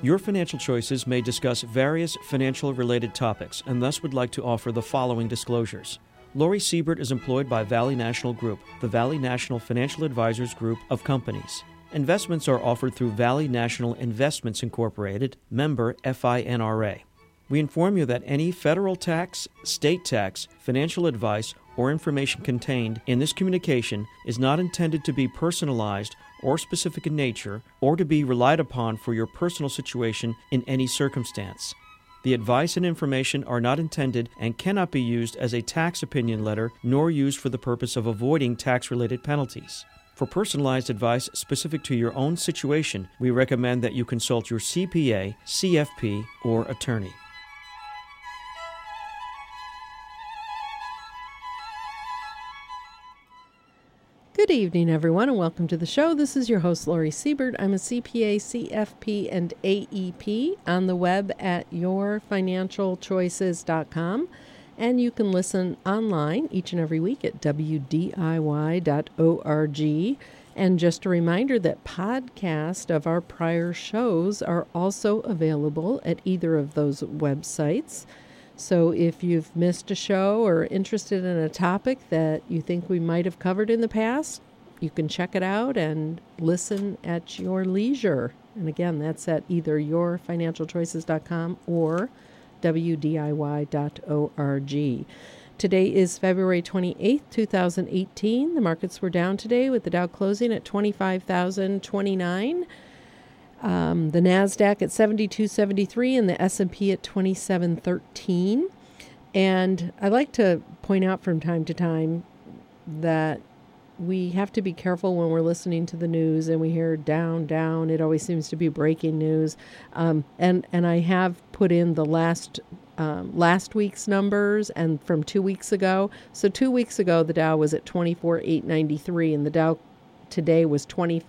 Your Financial Choices may discuss various financial-related topics and thus would like to offer the following disclosures. Lori Siebert is employed by Valley National Group, the Valley National Financial Advisors Group of companies. Investments are offered through Valley National Investments Incorporated, member FINRA. We inform you that any federal tax, state tax, financial advice, or information contained in this communication is not intended to be personalized or specific in nature, or to be relied upon for your personal situation in any circumstance. The advice and information are not intended and cannot be used as a tax opinion letter, nor used for the purpose of avoiding tax-related penalties. For personalized advice specific to your own situation, we recommend that you consult your CPA, CFP, or attorney. Good evening, everyone, and welcome to the show. This is your host, Lori Siebert. I'm a CPA, CFP, and AEP on the web at yourfinancialchoices.com, and you can listen online each and every week at wdiy.org. And just a reminder that podcasts of our prior shows are also available at either of those websites. So if you've missed a show or interested in a topic that you think we might have covered in the past, you can check it out and listen at your leisure. And again, that's at either yourfinancialchoices.com or wdiy.org. Today is February 28th, 2018. The markets were down today with the Dow closing at 25,029. The NASDAQ at 72.73 and the S&P at 27.13. And I like to point out from time to time that we have to be careful when we're listening to the news and we hear down, down. It always seems to be breaking news. And I have put in the last week's numbers and from 2 weeks ago. So 2 weeks ago, the Dow was at 24,893 and the Dow today was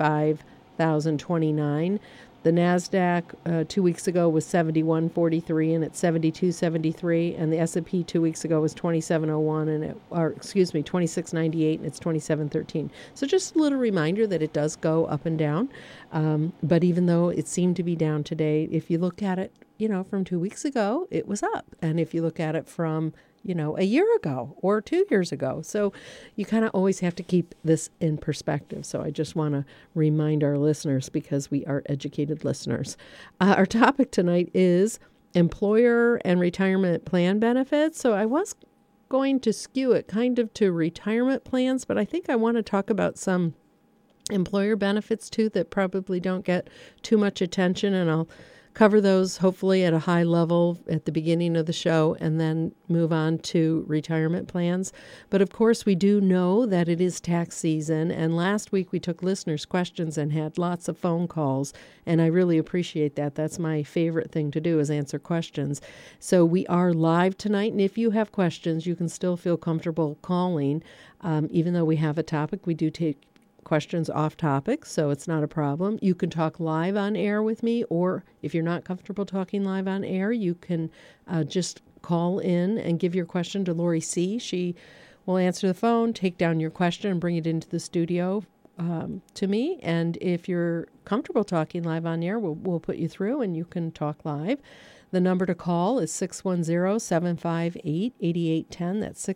25,029. The NASDAQ 2 weeks ago was 71.43 and it's 72.73, and the S&P 2 weeks ago was 27.01 and 26.98 and it's 27.13. So just a little reminder that it does go up and down. But even though it seemed to be down today, if you look at it, from 2 weeks ago, it was up. And if you look at it from a year ago or 2 years ago. So you kind of always have to keep this in perspective. So I just want to remind our listeners because we are educated listeners. Our topic tonight is employer and retirement plan benefits. So I was going to skew it kind of to retirement plans, but I think I want to talk about some employer benefits too that probably don't get too much attention, and I'll cover those hopefully at a high level at the beginning of the show and then move on to retirement plans. But of course, we do know that it is tax season. And last week we took listeners' questions and had lots of phone calls. And I really appreciate that. That's my favorite thing to do is answer questions. So we are live tonight. And if you have questions, you can still feel comfortable calling. Even though we have a topic, we do take questions off topic, so it's not a problem. You can talk live on air with me, or if you're not comfortable talking live on air, you can just call in and give your question to Lori C. She will answer the phone, take down your question, and bring it into the studio to me. And if you're comfortable talking live on air, we'll put you through and you can talk live. The number to call is 610-758-8810. That's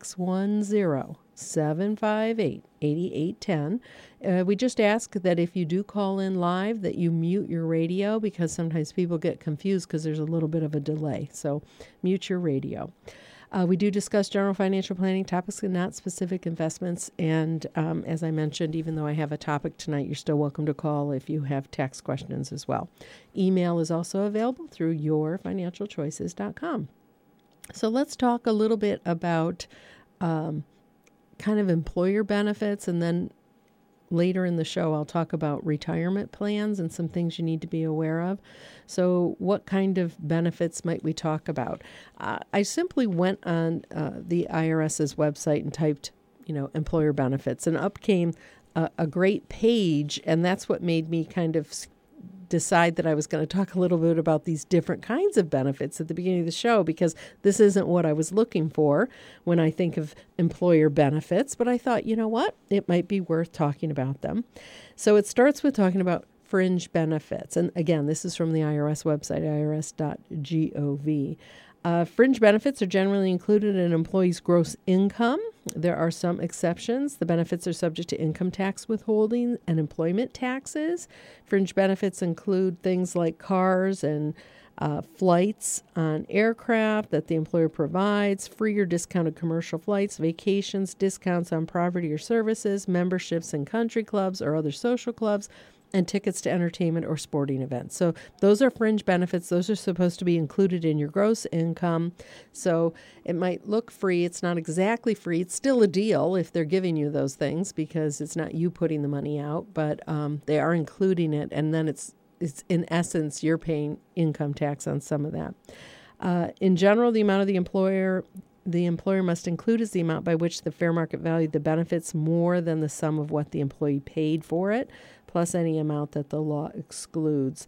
610-758-8810. We just ask that if you do call in live that you mute your radio, because sometimes people get confused because there's a little bit of a delay. So mute your radio. We do discuss general financial planning topics and not specific investments. And as I mentioned, even though I have a topic tonight, you're still welcome to call if you have tax questions as well. Email is also available through yourfinancialchoices.com. So let's talk a little bit about kind of employer benefits, and then later in the show, I'll talk about retirement plans and some things you need to be aware of. So what kind of benefits might we talk about? I simply went on the IRS's website and typed, employer benefits, and up came a great page, and that's what made me kind of decide that I was going to talk a little bit about these different kinds of benefits at the beginning of the show, because this isn't what I was looking for when I think of employer benefits. But I thought, you know what? It might be worth talking about them. So it starts with talking about fringe benefits. And again, this is from the IRS website, irs.gov. Fringe benefits are generally included in an employee's gross income. There are some exceptions. The benefits are subject to income tax withholding and employment taxes. Fringe benefits include things like cars and flights on aircraft that the employer provides, free or discounted commercial flights, vacations, discounts on property or services, memberships in country clubs or other social clubs, and tickets to entertainment or sporting events. So those are fringe benefits. Those are supposed to be included in your gross income. So it might look free. It's not exactly free. It's still a deal if they're giving you those things because it's not you putting the money out, but they are including it, and then it's in essence you're paying income tax on some of that. In general, the amount of the employer must include is the amount by which the fair market valued the benefits more than the sum of what the employee paid for it, plus any amount that the law excludes.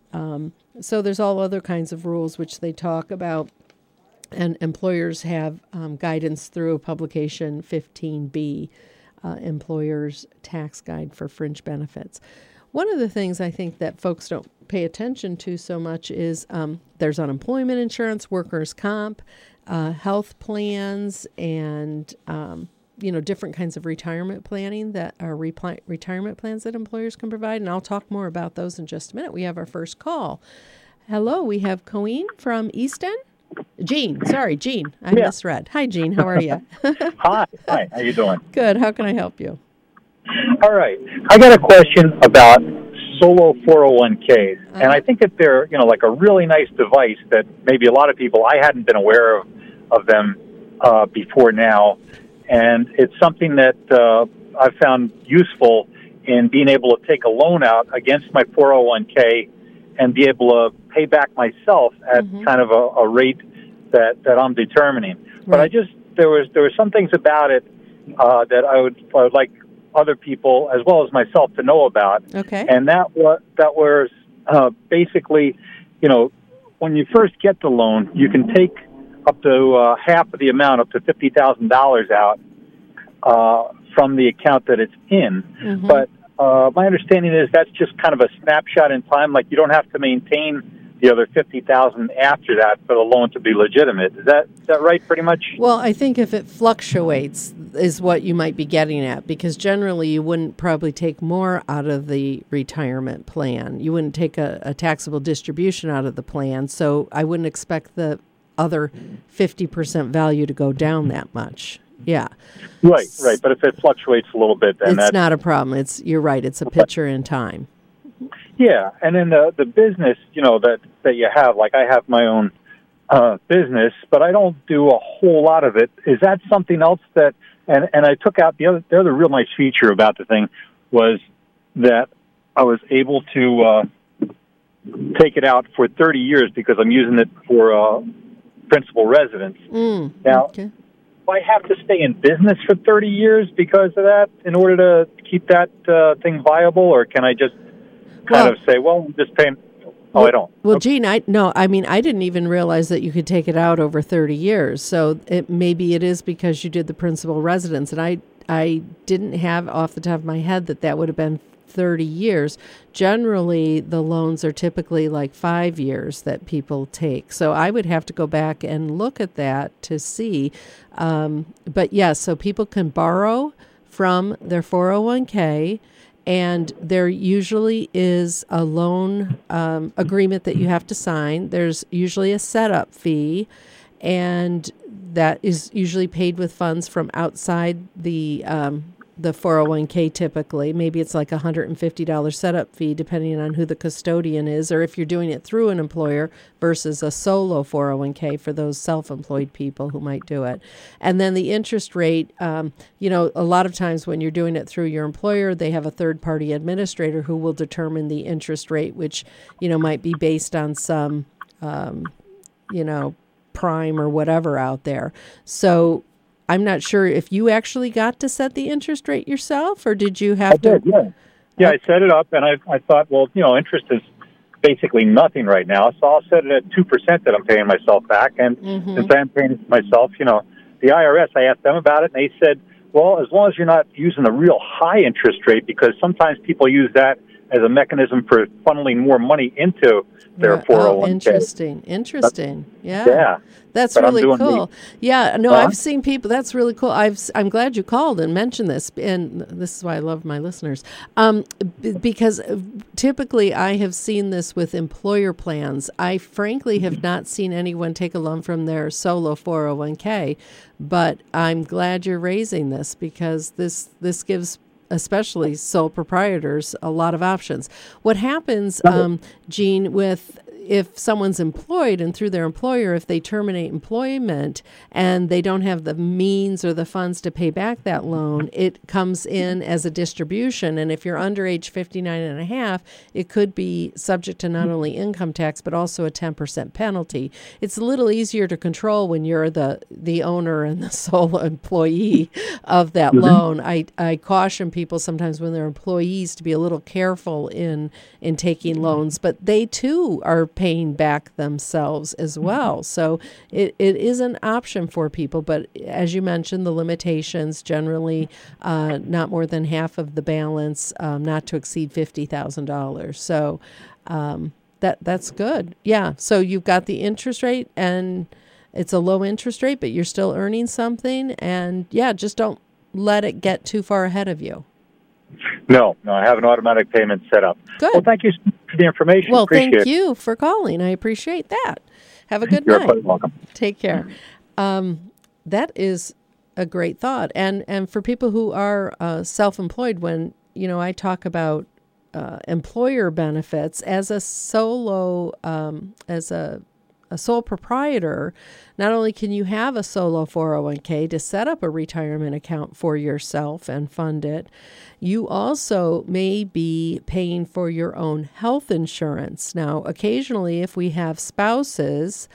So there's all other kinds of rules which they talk about, and employers have guidance through publication 15B, Employer's Tax Guide for Fringe Benefits. One of the things I think that folks don't pay attention to so much is there's unemployment insurance, workers' comp, health plans, and different kinds of retirement planning that are retirement plans that employers can provide. And I'll talk more about those in just a minute. We have our first call. Hello, we have Coeen from Easton. Jean. I misread. Hi, Jean. How are you? Hi. How you doing? Good. How can I help you? All right. I got a question about solo 401ks. And I think that they're, like a really nice device that maybe a lot of people, I hadn't been aware of them before now. And it's something that I've found useful in being able to take a loan out against my 401k and be able to pay back myself at kind of a rate that I'm determining. Right. But there were some things about it that I would like other people as well as myself to know about. Okay. And that was basically, when you first get the loan, you can take up to half of the amount, up to $50,000 out from the account that it's in. Mm-hmm. But my understanding is that's just kind of a snapshot in time. Like you don't have to maintain the other $50,000 after that for the loan to be legitimate. Is that right, pretty much? Well, I think if it fluctuates is what you might be getting at, because generally you wouldn't probably take more out of the retirement plan. You wouldn't take a taxable distribution out of the plan, so I wouldn't expect the other 50% value to go down that much. Yeah. Right. But if it fluctuates a little bit, then it's not a problem. You're right. It's a picture in time. Yeah, and then the business, that you have, like I have my own business, but I don't do a whole lot of it. Is that something else that, and I took out the other real nice feature about the thing was that I was able to take it out for 30 years because I'm using it for principal residence. Now, do I have to stay in business for 30 years because of that in order to keep that thing viable, or can I just kind of say, well, I'm just paying? I don't. Well, Gene, I didn't even realize that you could take it out over 30 years. So maybe it is because you did the principal residence, and I didn't have off the top of my head that would have been 30 years. Generally, the loans are typically like 5 years that people take. So I would have to go back and look at that to see. But yes, so people can borrow from their 401k, and there usually is a loan agreement that you have to sign. There's usually a setup fee, and that is usually paid with funds from outside the 401k typically. Maybe it's like $150 setup fee depending on who the custodian is, or if you're doing it through an employer versus a solo 401k for those self-employed people who might do it. And then the interest rate, a lot of times when you're doing it through your employer, they have a third-party administrator who will determine the interest rate, which, might be based on some, prime or whatever out there. So I'm not sure if you actually got to set the interest rate yourself, or did you have to? I did, yeah. Yeah, I set it up, and I thought, well, interest is basically nothing right now, so I'll set it at 2% that I'm paying myself back. And since I'm paying it myself, the IRS, I asked them about it, and they said, well, as long as you're not using a real high interest rate, because sometimes people use that as a mechanism for funneling more money into their 401k. Oh, interesting. Yeah. That's but really cool. I've seen people. That's really cool. I'm glad you called and mentioned this, and this is why I love my listeners. Because typically I have seen this with employer plans. I frankly have not seen anyone take a loan from their solo 401k, but I'm glad you're raising this because this gives especially sole proprietors a lot of options. What happens, Gene, if someone's employed and through their employer, if they terminate employment and they don't have the means or the funds to pay back that loan, it comes in as a distribution. And if you're under age 59 and a half, it could be subject to not only income tax, but also a 10% penalty. It's a little easier to control when you're the owner and the sole employee of that loan. I caution people sometimes when they're employees to be a little careful in taking loans, but they too are paying back themselves as well. So it is an option for people, but as you mentioned, the limitations generally not more than half of the balance, not to exceed $50,000. So that's good. Yeah. So you've got the interest rate, and it's a low interest rate, but you're still earning something. And just don't let it get too far ahead of you. No, I have an automatic payment set up. Good. Well, thank you for the information. Well, thank you for calling. I appreciate that. Have a good night. You're quite welcome. Take care. That is a great thought. And for people who are self-employed, when, I talk about employer benefits as a solo, as a sole proprietor, not only can you have a solo 401k to set up a retirement account for yourself and fund it, you also may be paying for your own health insurance. Now, occasionally, if we have spouses,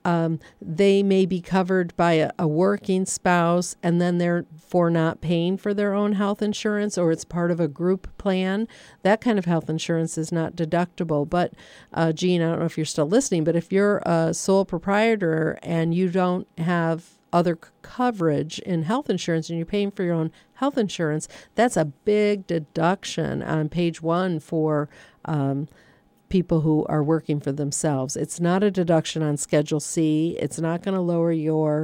they may be covered by a working spouse, and then they're for not paying for their own health insurance, or it's part of a group plan. That kind of health insurance is not deductible. But Gene, I don't know if you're still listening, but if you're a sole proprietor and you don't have other coverage in health insurance and you're paying for your own health insurance, that's a big deduction on page 1 for people who are working for themselves. It's not a deduction on Schedule C. It's not going to lower your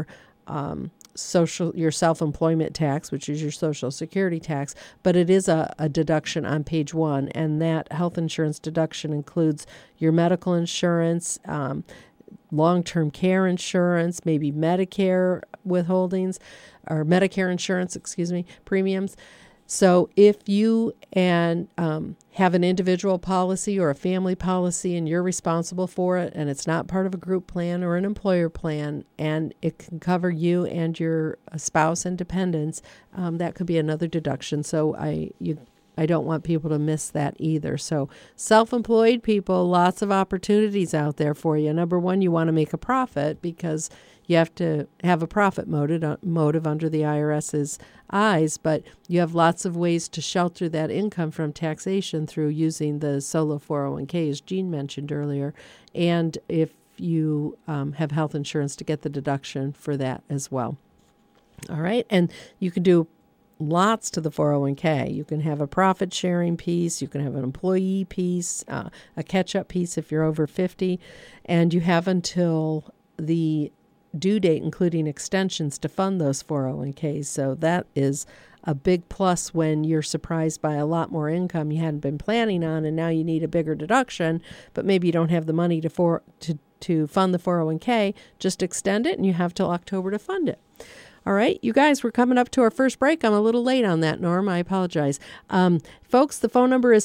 your self-employment tax, which is your Social Security tax, but it is a deduction on page 1, and that health insurance deduction includes your medical insurance, long-term care insurance, maybe Medicare withholdings, or Medicare insurance, premiums. So if you have an individual policy or a family policy and you're responsible for it, and it's not part of a group plan or an employer plan, and it can cover you and your spouse and dependents, that could be another deduction. So I don't want people to miss that either. So self-employed people, lots of opportunities out there for you. Number one, you want to make a profit because you have to have a profit motive under the IRS's eyes, but you have lots of ways to shelter that income from taxation through using the solo 401k, as Gene mentioned earlier, and if you have health insurance, to get the deduction for that as well. All right, and you can do lots to the 401k. You can have a profit sharing piece, you can have an employee piece, a catch-up piece if you're over 50, and you have until the due date, including extensions, to fund those 401ks. So that is a big plus when you're surprised by a lot more income you hadn't been planning on, and now you need a bigger deduction, but maybe you don't have the money to fund the 401k. Just extend it, and you have till October to fund it. All right, you guys, we're coming up to our first break. I'm a little late on that, Norm. I apologize. Folks, the phone number is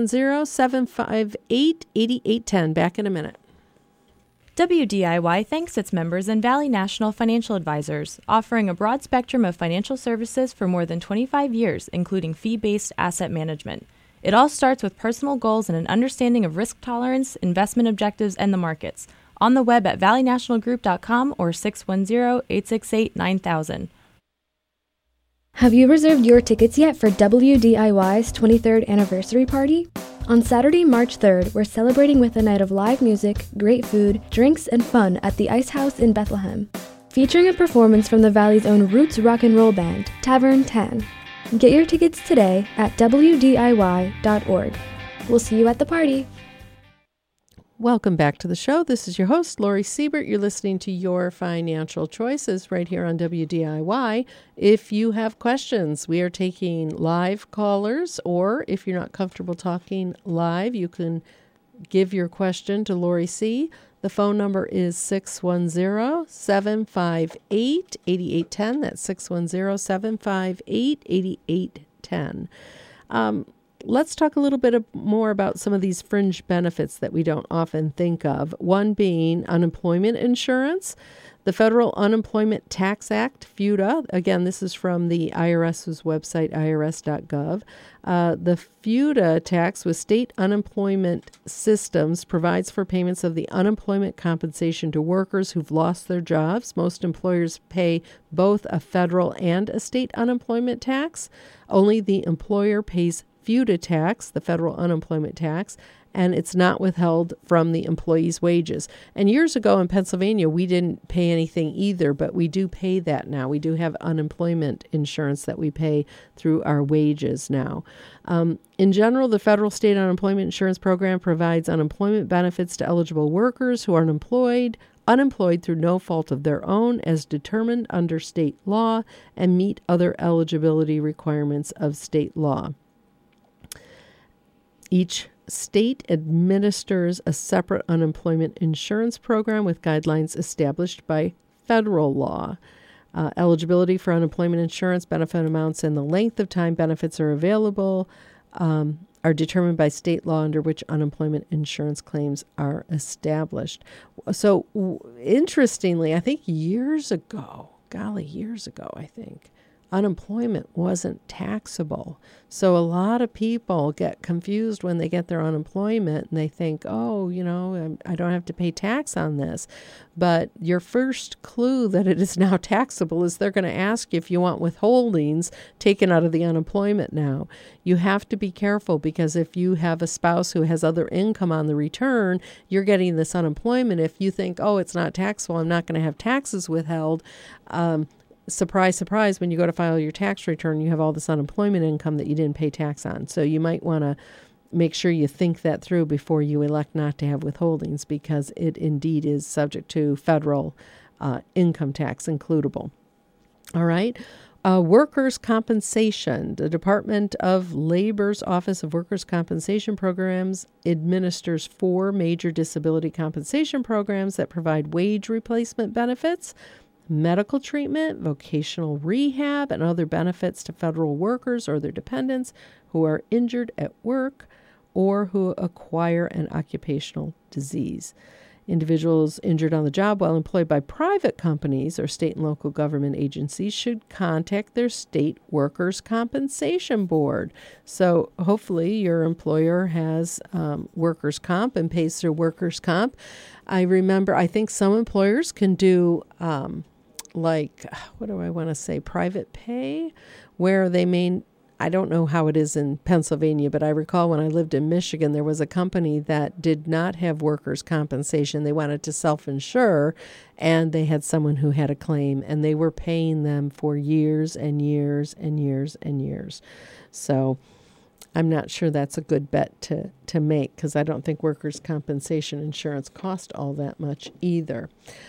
610-758-8810. Back in a minute. WDIY thanks its members and Valley National Financial Advisors, offering a broad spectrum of financial services for more than 25 years, including fee-based asset management. It all starts with personal goals and an understanding of risk tolerance, investment objectives, and the markets. On the web at valleynationalgroup.com or 610-868-9000. Have you reserved your tickets yet for WDIY's 23rd anniversary party? On Saturday, March 3rd, we're celebrating with a night of live music, great food, drinks, and fun at the Ice House in Bethlehem, featuring a performance from the Valley's own roots rock and roll band, Tavern 10. Get your tickets today at WDIY.org. We'll see you at the party. Welcome back to the show. This is your host, Lori Siebert. You're listening to Your Financial Choices right here on WDIY. If you have questions, we are taking live callers, or if you're not comfortable talking live, you can give your question to Lori C. The phone number is 610-758-8810. That's 610-758-8810. Let's talk a little bit more about some of these fringe benefits that we don't often think of. One being unemployment insurance. The Federal Unemployment Tax Act, FUTA, again, this is from the IRS's website, irs.gov. The FUTA tax with state unemployment systems provides for payments of the unemployment compensation to workers who've lost their jobs. Most employers pay both a federal and a state unemployment tax. Only the employer pays FUTA tax, the federal unemployment tax, and it's not withheld from the employee's wages. And years ago in Pennsylvania, we didn't pay anything either, but we do pay that now. We do have unemployment insurance that we pay through our wages now. In general, the federal state unemployment insurance program provides unemployment benefits to eligible workers who are unemployed through no fault of their own as determined under state law and meet other eligibility requirements of state law. Each state administers a separate unemployment insurance program with guidelines established by federal law. Eligibility for unemployment insurance, benefit amounts, and the length of time benefits are available are determined by state law under which unemployment insurance claims are established. So, interestingly, I think years ago, unemployment wasn't taxable. So a lot of people get confused when they get their unemployment and they think, oh, I don't have to pay tax on this. But your first clue that it is now taxable is they're going to ask you if you want withholdings taken out of the unemployment now. You have to be careful because if you have a spouse who has other income on the return, you're getting this unemployment. If you think, oh, it's not taxable, I'm not going to have taxes withheld, surprise, surprise, when you go to file your tax return, you have all this unemployment income that you didn't pay tax on. So you might want to make sure you think that through before you elect not to have withholdings, because it indeed is subject to federal income tax includable. All right. Workers' compensation. The Department of Labor's Office of Workers' Compensation Programs administers 4 major disability compensation programs that provide wage replacement benefits, medical treatment, vocational rehab, and other benefits to federal workers or their dependents who are injured at work or who acquire an occupational disease. Individuals injured on the job while employed by private companies or state and local government agencies should contact their state workers' compensation board. So hopefully your employer has workers' comp and pays their workers' comp. I think some employers can do private pay, where they may, I don't know how it is in Pennsylvania, but I recall when I lived in Michigan, there was a company that did not have workers' compensation. They wanted to self-insure, and they had someone who had a claim, and they were paying them for years and years and years and years. So I'm not sure that's a good bet to make, because I don't think workers' compensation insurance cost all that much either.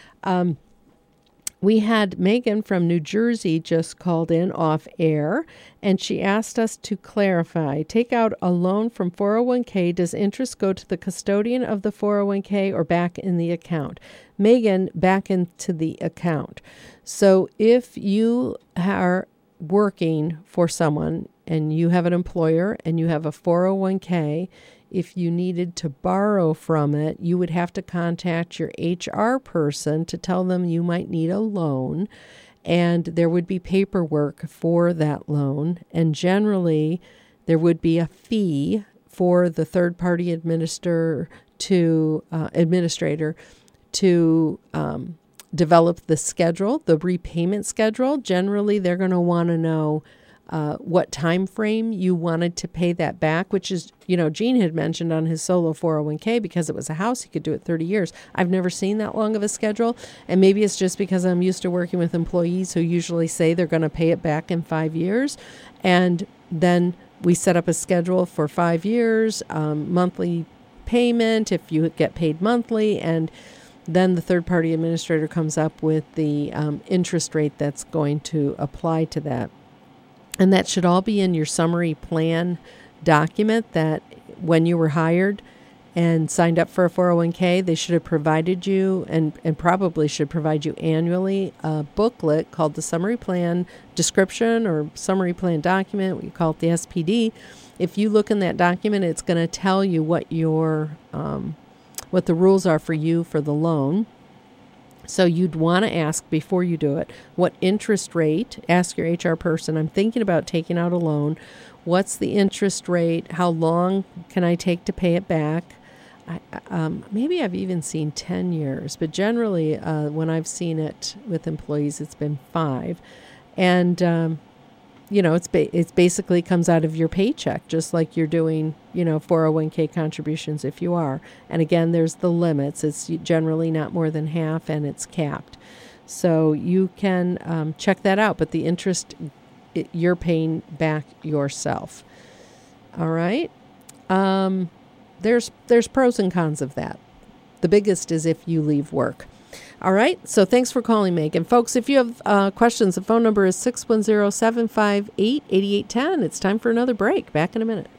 We had Megan from New Jersey just called in off air, and she asked us to clarify. Take out a loan from 401k. Does interest go to the custodian of the 401k or back in the account? Megan, back into the account. So if you are working for someone and you have an employer and you have a 401k, if you needed to borrow from it, you would have to contact your HR person to tell them you might need a loan, and there would be paperwork for that loan. And generally, there would be a fee for the third-party administrator to develop the schedule, the repayment schedule. Generally, they're going to want to know what time frame you wanted to pay that back, which is, Gene had mentioned on his solo 401k, because it was a house, he could do it 30 years. I've never seen that long of a schedule, and maybe it's just because I'm used to working with employees who usually say they're going to pay it back in 5 years, and then We set up a schedule for 5 years, monthly payment if you get paid monthly, and then the third-party administrator comes up with the interest rate that's going to apply to that. And that should all be in your summary plan document that when you were hired and signed up for a 401k, they should have provided you, and probably should provide you annually, a booklet called the Summary Plan Description or Summary Plan Document. We call it the SPD. If you look in that document, it's going to tell you what your what the rules are for you for the loan. So you'd want to ask before you do it, what interest rate, ask your HR person, I'm thinking about taking out a loan. What's the interest rate? How long can I take to pay it back? Maybe I've even seen 10 years, but generally when I've seen it with employees, it's been 5. And, it's basically comes out of your paycheck, just like you're doing, 401k contributions if you are. And again, there's the limits. It's generally not more than half, and it's capped. So you can check that out, but the interest you're paying back yourself. All right. There's pros and cons of that. The biggest is if you leave work. All right. So thanks for calling, Megan. Folks, if you have questions, the phone number is 610-758-8810. It's time for another break. Back in a minute.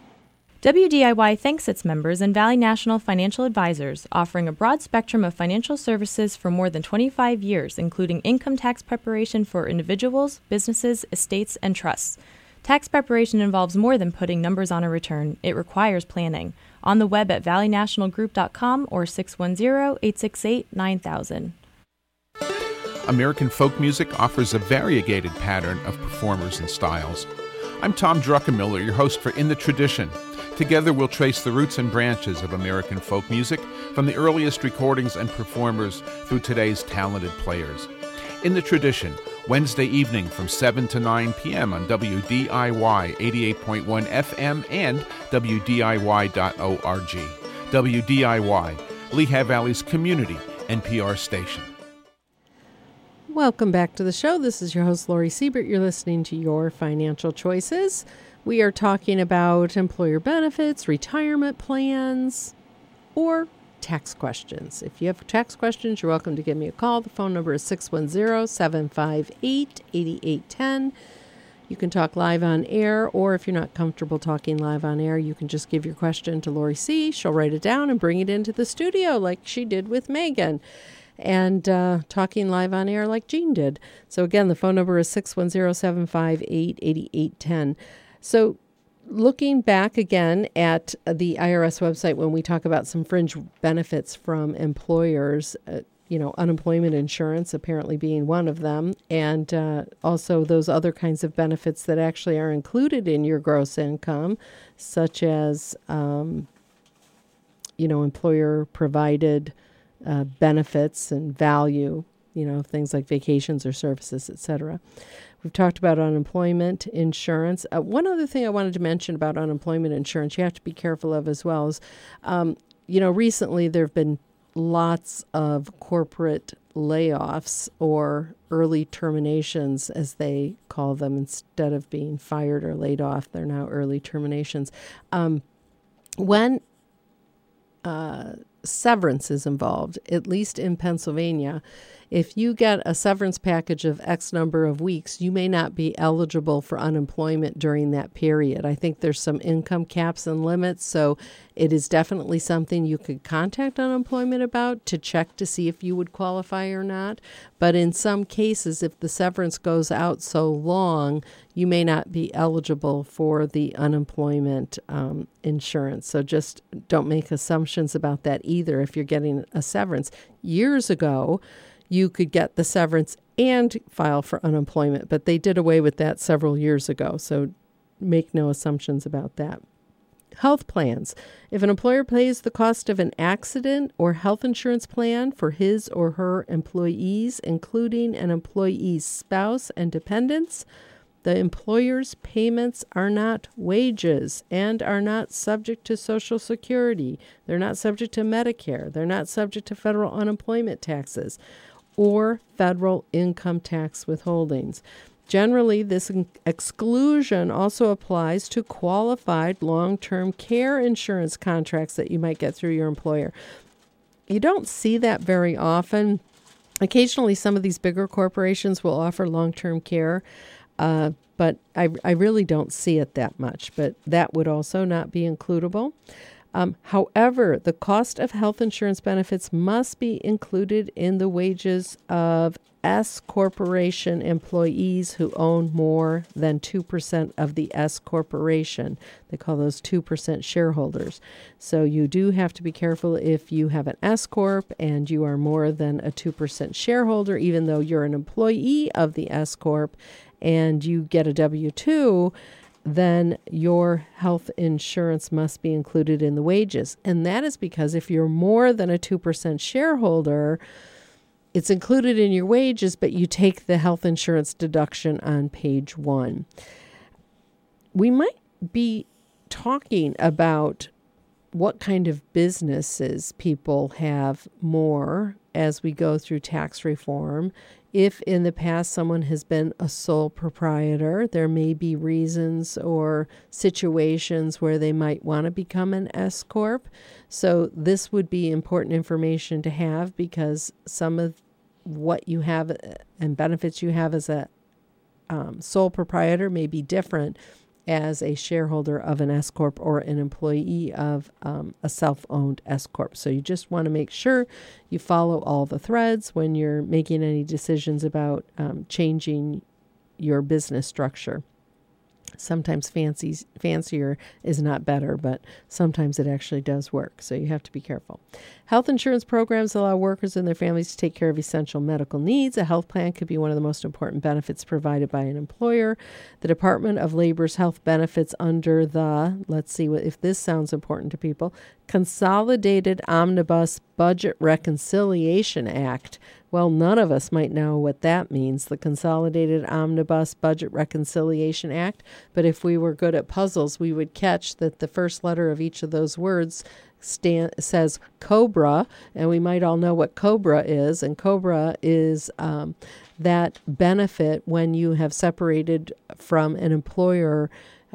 WDIY thanks its members and Valley National Financial Advisors, offering a broad spectrum of financial services for more than 25 years, including income tax preparation for individuals, businesses, estates, and trusts. Tax preparation involves more than putting numbers on a return. It requires planning. On the web at valleynationalgroup.com or 610-868-9000. American folk music offers a variegated pattern of performers and styles. I'm Tom Druckenmiller, your host for In the Tradition. Together we'll trace the roots and branches of American folk music from the earliest recordings and performers through today's talented players. In the Tradition, Wednesday evening from 7 to 9 p.m. on WDIY 88.1 FM and WDIY.org. WDIY, Lehigh Valley's community NPR station. Welcome back to the show. This is your host, Lori Siebert. You're listening to Your Financial Choices. We are talking about employer benefits, retirement plans, or tax questions. If you have tax questions, you're welcome to give me a call. The phone number is 610-758-8810. You can talk live on air, or if you're not comfortable talking live on air, you can just give your question to Lori C. She'll write it down and bring it into the studio like she did with Megan, and talking live on air like Jean did. So again, the phone number is 610-758-8810. So looking back again at the IRS website, when we talk about some fringe benefits from employers, unemployment insurance apparently being one of them, and also those other kinds of benefits that actually are included in your gross income, such as, employer provided benefits and value, things like vacations or services, etc. We've talked about unemployment insurance. One other thing I wanted to mention about unemployment insurance you have to be careful of as well is, recently there have been lots of corporate layoffs or early terminations, as they call them. Instead of being fired or laid off, they're now early terminations. When severance is involved, at least in Pennsylvania, if you get a severance package of X number of weeks, you may not be eligible for unemployment during that period. I think there's some income caps and limits, so it is definitely something you could contact unemployment about to check to see if you would qualify or not. But in some cases, if the severance goes out so long, you may not be eligible for the unemployment insurance. So just don't make assumptions about that either if you're getting a severance. Years ago, you could get the severance and file for unemployment, but they did away with that several years ago, so make no assumptions about that. Health plans. If an employer pays the cost of an accident or health insurance plan for his or her employees, including an employee's spouse and dependents, the employer's payments are not wages and are not subject to Social Security. They're not subject to Medicare. They're not subject to federal unemployment taxes or federal income tax withholdings. Generally, this exclusion also applies to qualified long-term care insurance contracts that you might get through your employer. You don't see that very often. Occasionally, some of these bigger corporations will offer long-term care, but I really don't see it that much. But that would also not be includable. However, the cost of health insurance benefits must be included in the wages of S corporation employees who own more than 2% of the S corporation. They call those 2% shareholders. So you do have to be careful if you have an S corp and you are more than a 2% shareholder, even though you're an employee of the S corp and you get a W-2, then your health insurance must be included in the wages. And that is because if you're more than a 2% shareholder, it's included in your wages, but you take the health insurance deduction on page 1. We might be talking about what kind of businesses people have more as we go through tax reform. If in the past someone has been a sole proprietor, there may be reasons or situations where they might want to become an S corp. So this would be important information to have, because some of what you have and benefits you have as a sole proprietor may be different as a shareholder of an S corp or an employee of a self-owned S corp. So you just want to make sure you follow all the threads when you're making any decisions about changing your business structure. Sometimes fancier is not better, but sometimes it actually does work. So you have to be careful. Health insurance programs allow workers and their families to take care of essential medical needs. A health plan could be one of the most important benefits provided by an employer. The Department of Labor's health benefits under the, let's see if this sounds important to people, Consolidated Omnibus Budget Reconciliation Act. Well, none of us might know what that means, the Consolidated Omnibus Budget Reconciliation Act. But if we were good at puzzles, we would catch that the first letter of each of those words says COBRA, and we might all know what COBRA is. And COBRA is that benefit when you have separated from an employer,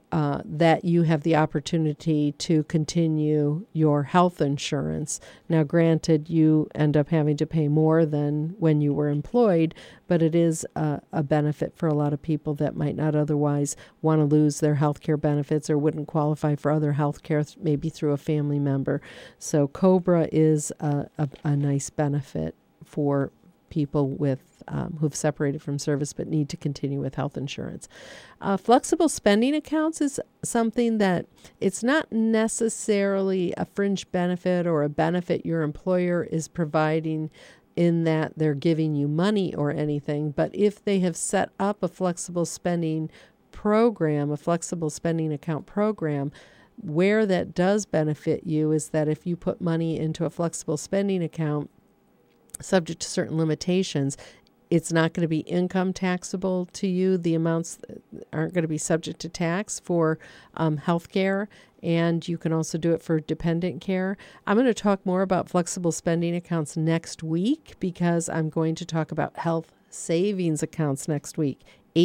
that you have the opportunity to continue your health insurance. Now, granted, you end up having to pay more than when you were employed, but it is a benefit for a lot of people that might not otherwise want to lose their health care benefits or wouldn't qualify for other health care, maybe through a family member. So COBRA is a nice benefit for people with who've separated from service but need to continue with health insurance. Flexible spending accounts is something that it's not necessarily a fringe benefit or a benefit your employer is providing in that they're giving you money or anything, but if they have set up a flexible spending program, a flexible spending account program, where that does benefit you is that if you put money into a flexible spending account, subject to certain limitations, it's not going to be income taxable to you. The amounts aren't going to be subject to tax for health care, and you can also do it for dependent care. I'm going to talk more about flexible spending accounts next week because I'm going to talk about health savings accounts next week,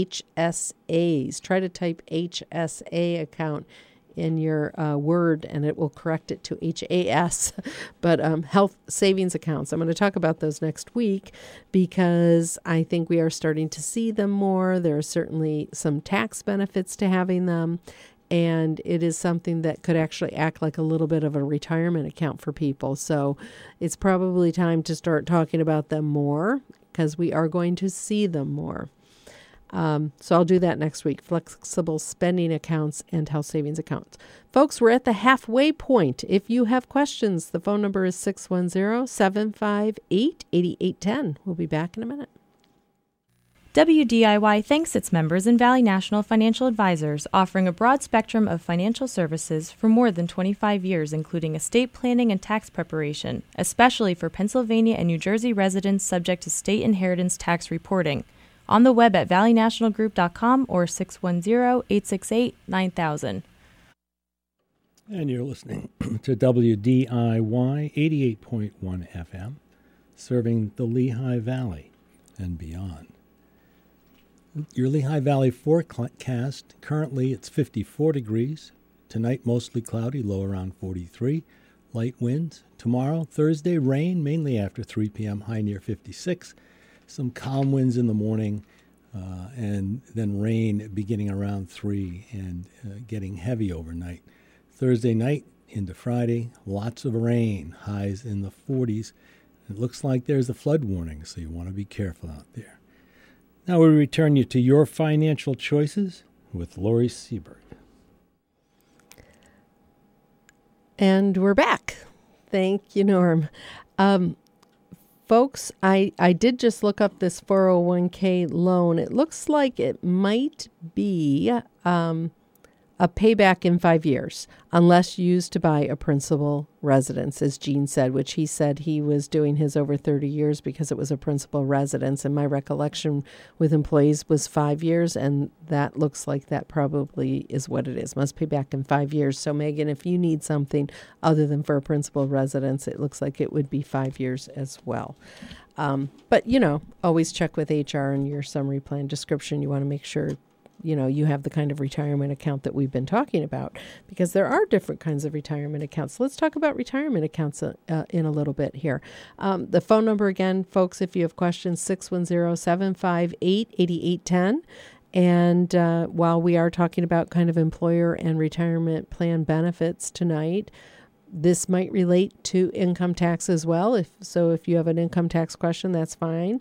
HSAs. Try to type HSA account in your Word, and it will correct it to HAS, but health savings accounts. I'm going to talk about those next week because I think we are starting to see them more. There are certainly some tax benefits to having them, and it is something that could actually act like a little bit of a retirement account for people. So it's probably time to start talking about them more because we are going to see them more. So I'll do that next week, flexible spending accounts and health savings accounts. Folks, we're at the halfway point. If you have questions, the phone number is 610-758-8810. We'll be back in a minute. WDIY thanks its members in Valley National Financial Advisors, offering a broad spectrum of financial services for more than 25 years, including estate planning and tax preparation, especially for Pennsylvania and New Jersey residents subject to state inheritance tax reporting. On the web at valleynationalgroup.com or 610-868-9000. And you're listening to WDIY 88.1 FM, serving the Lehigh Valley and beyond. Your Lehigh Valley forecast, currently it's 54 degrees. Tonight, mostly cloudy, low around 43. Light winds. Tomorrow, Thursday, rain, mainly after 3 p.m., high near 56. Some calm winds in the morning, and then rain beginning around 3 and getting heavy overnight. Thursday night into Friday, lots of rain, highs in the 40s. It looks like there's a flood warning, so you want to be careful out there. Now we return you to your financial choices with Lori Seberg. And we're back. Thank you, Norm. Folks, I did just look up this 401k loan. It looks like it might be a payback in 5 years, unless used to buy a principal residence, as Gene said, which he said he was doing his over 30 years because it was a principal residence. And my recollection with employees was 5 years, and that looks like that probably is what it is. Must pay back in 5 years. So, Megan, if you need something other than for a principal residence, it looks like it would be 5 years as well. But, always check with HR in your summary plan description. You want to make sure you have the kind of retirement account that we've been talking about, because there are different kinds of retirement accounts. So let's talk about retirement accounts in a little bit here. The phone number again, folks, if you have questions, 610-758-8810. And while we are talking about kind of employer and retirement plan benefits tonight, this might relate to income tax as well. If you have an income tax question, that's fine.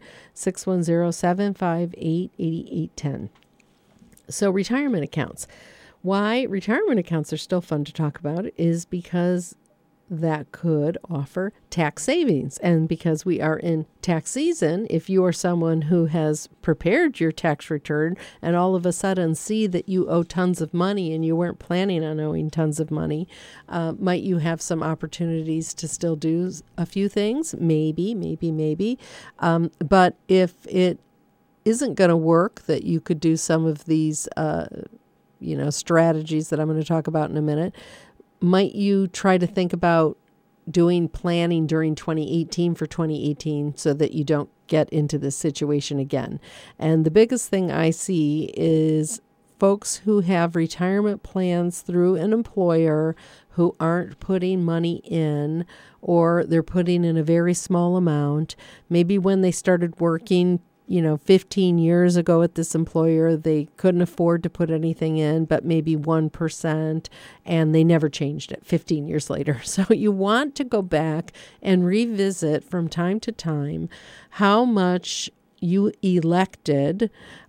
610-758-8810. So retirement accounts. Why retirement accounts are still fun to talk about is because that could offer tax savings. And because we are in tax season, if you are someone who has prepared your tax return and all of a sudden see that you owe tons of money and you weren't planning on owing tons of money, might you have some opportunities to still do a few things? Maybe. But if it isn't going to work, that you could do some of these, strategies that I'm going to talk about in a minute. Might you try to think about doing planning during 2018 for 2018 so that you don't get into this situation again? And the biggest thing I see is folks who have retirement plans through an employer who aren't putting money in, or they're putting in a very small amount. Maybe when they started working 15 years ago at this employer, they couldn't afford to put anything in, but maybe 1%, and they never changed it 15 years later. So you want to go back and revisit from time to time how much you elected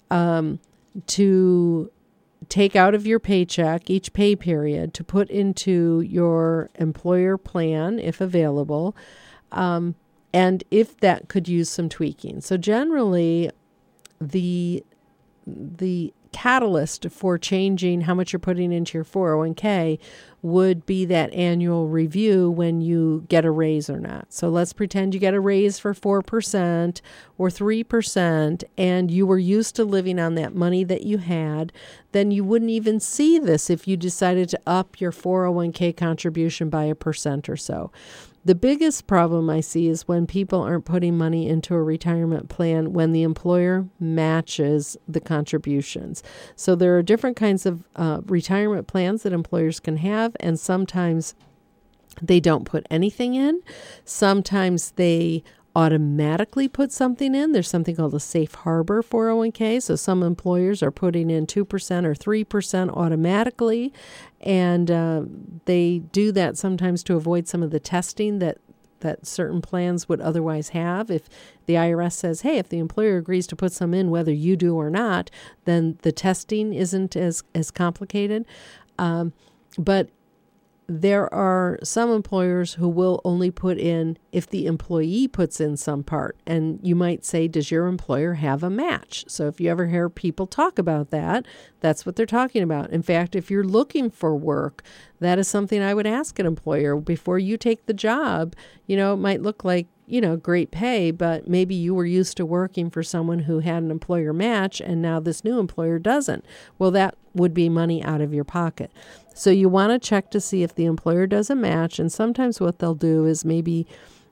to take out of your paycheck each pay period to put into your employer plan, if available, and if that could use some tweaking. So generally, the catalyst for changing how much you're putting into your 401k would be that annual review when you get a raise or not. So let's pretend you get a raise for 4% or 3%, and you were used to living on that money that you had. Then you wouldn't even see this if you decided to up your 401k contribution by 1% or so. The biggest problem I see is when people aren't putting money into a retirement plan when the employer matches the contributions. So there are different kinds of retirement plans that employers can have, and sometimes they don't put anything in. Sometimes they automatically put something in. There's something called a safe harbor 401k. So some employers are putting in 2% or 3% automatically. And they do that sometimes to avoid some of the testing that certain plans would otherwise have. If the IRS says, hey, if the employer agrees to put some in, whether you do or not, then the testing isn't as complicated. But there are some employers who will only put in if the employee puts in some part. And you might say, does your employer have a match? So if you ever hear people talk about that, that's what they're talking about. In fact, if you're looking for work, that is something I would ask an employer before you take the job. It might look like, great pay, but maybe you were used to working for someone who had an employer match and now this new employer doesn't. Well, that would be money out of your pocket. So you want to check to see if the employer does a match. And sometimes what they'll do is maybe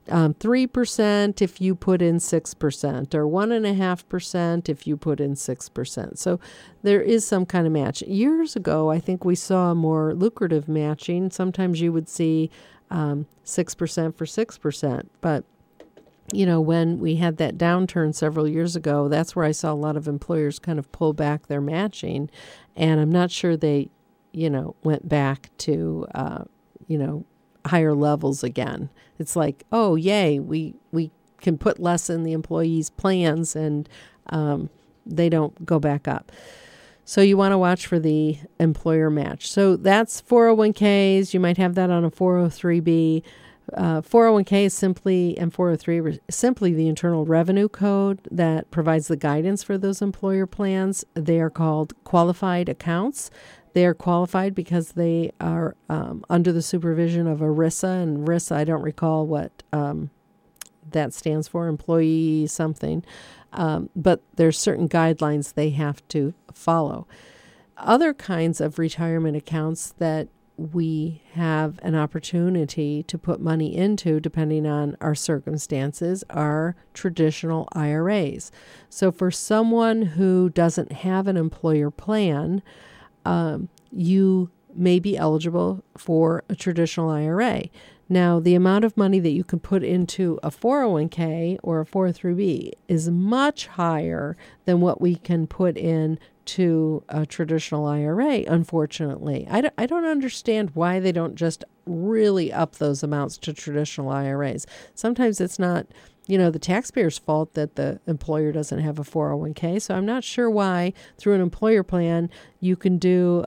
3% if you put in 6%, or 1.5% if you put in 6%. So there is some kind of match. Years ago, I think we saw more lucrative matching. Sometimes you would see 6% for 6%. But, when we had that downturn several years ago, that's where I saw a lot of employers kind of pull back their matching. And I'm not sure they, went back to, higher levels again. It's like, oh, yay, we can put less in the employees' plans, and they don't go back up. So you want to watch for the employer match. So that's 401ks. You might have that on a 403b. 401k is simply, and 403 simply the Internal Revenue Code that provides the guidance for those employer plans. They are called qualified accounts. They are qualified because they are under the supervision of ERISA, and ERISA, I don't recall what that stands for, employee something, but there's certain guidelines they have to follow. Other kinds of retirement accounts that we have an opportunity to put money into, depending on our circumstances, are traditional IRAs. So for someone who doesn't have an employer plan, you may be eligible for a traditional IRA. Now, the amount of money that you can put into a 401k or a 403b is much higher than what we can put in to a traditional IRA, unfortunately. I don't understand why they don't just really up those amounts to traditional IRAs. Sometimes it's not, the taxpayer's fault that the employer doesn't have a 401k. So I'm not sure why through an employer plan you can do,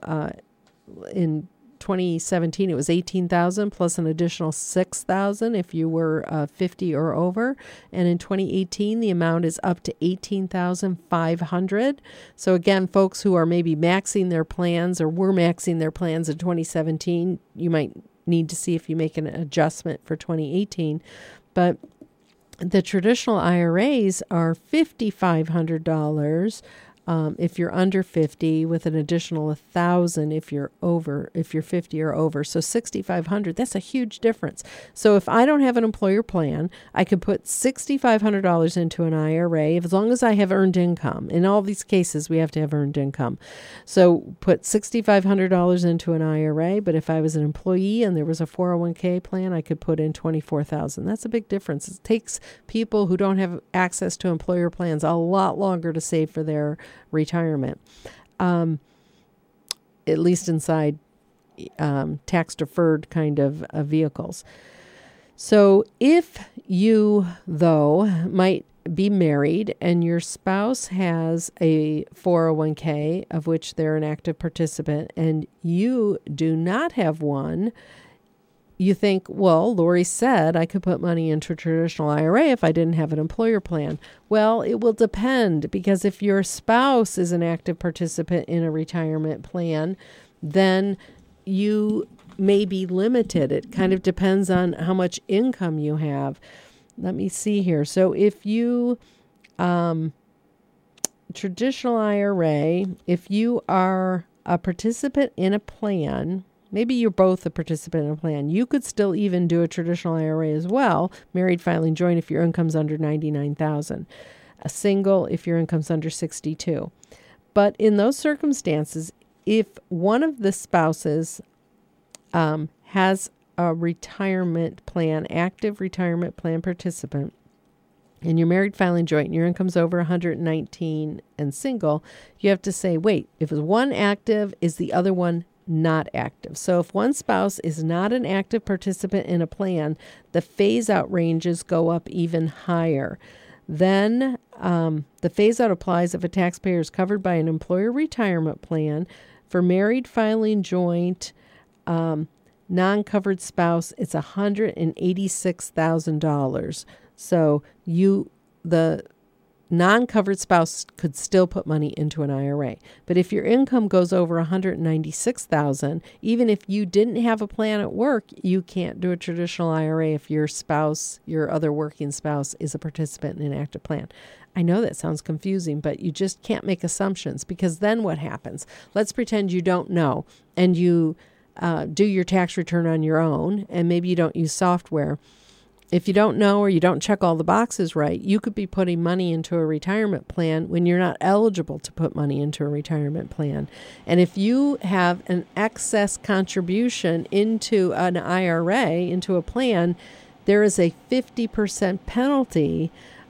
in 2017 it was $18,000 plus an additional $6,000 if you were 50 or over, and in 2018 the amount is up to $18,500. So again, folks who are maybe maxing their plans or were maxing their plans in 2017, you might need to see if you make an adjustment for 2018. But the traditional IRAs are $5,500 if you're under 50, with an additional $1,000 if you're 50 or over. So $6,500, that's a huge difference. So if I don't have an employer plan, I could put $6,500 into an IRA as long as I have earned income. In all these cases, we have to have earned income. So put $6,500 into an IRA, but if I was an employee and there was a 401k plan, I could put in $24,000. That's a big difference. It takes people who don't have access to employer plans a lot longer to save for their retirement, at least inside tax-deferred kind of vehicles. So if you, though, might be married and your spouse has a 401k of which they're an active participant and you do not have one, you think, well, Lori said I could put money into a traditional IRA if I didn't have an employer plan. Well, it will depend, because if your spouse is an active participant in a retirement plan, then you may be limited. It kind of depends on how much income you have. Let me see here. So if you, traditional IRA, if you are a participant in a plan, maybe you're both a participant in a plan, you could still even do a traditional IRA as well, married, filing joint if your income's under $99,000, a single if your income's under $62,000. But in those circumstances, if one of the spouses has a retirement plan, active retirement plan participant, and you're married, filing joint, and your income's over $119,000 and single, you have to say, wait, if it's one active, is the other one not active? So if one spouse is not an active participant in a plan, the phase-out ranges go up even higher. Then the phase-out applies if a taxpayer is covered by an employer retirement plan. For married, filing joint, non-covered spouse, it's $186,000. So the non-covered spouse could still put money into an IRA. But if your income goes over $196,000, even if you didn't have a plan at work, you can't do a traditional IRA if your spouse, your other working spouse, is a participant in an active plan. I know that sounds confusing, but you just can't make assumptions, because then what happens? Let's pretend you don't know and you do your tax return on your own, and maybe you don't use software. if you don't know or you don't check all the boxes right, you could be putting money into a retirement plan when you're not eligible to put money into a retirement plan. And if you have an excess contribution into an IRA, into a plan, there is a 50% penalty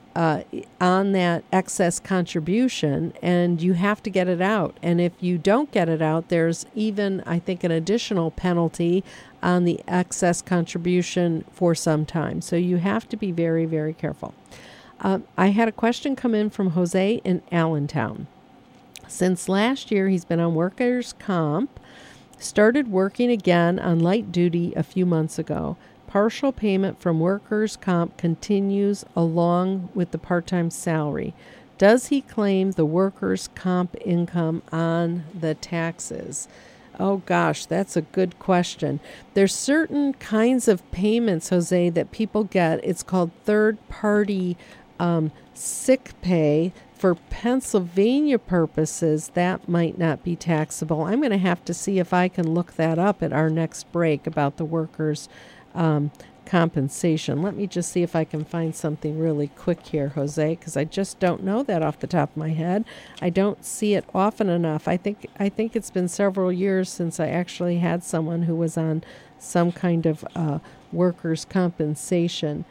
on that excess contribution, and you have to get it out. And if you don't get it out, there's even, I think, an additional penalty on the excess contribution for some time. So you have to be very, very careful. I had a question come in from Jose in Allentown. Since last year, he's been on workers' comp, started working again on light duty a few months ago. Partial payment from workers' comp continues along with the part-time salary. Does he claim the workers' comp income on the taxes? Oh gosh, that's a good question. There's certain kinds of payments, Jose, that people get. It's called third-party sick pay. For Pennsylvania purposes, that might not be taxable. I'm going to have to see if I can look that up at our next break about the workers' compensation. Let me just see if I can find something really quick here, Jose, because I just don't know that off the top of my head. I don't see it often enough. I think it's been several years since I actually had someone who was on some kind of workers' compensation.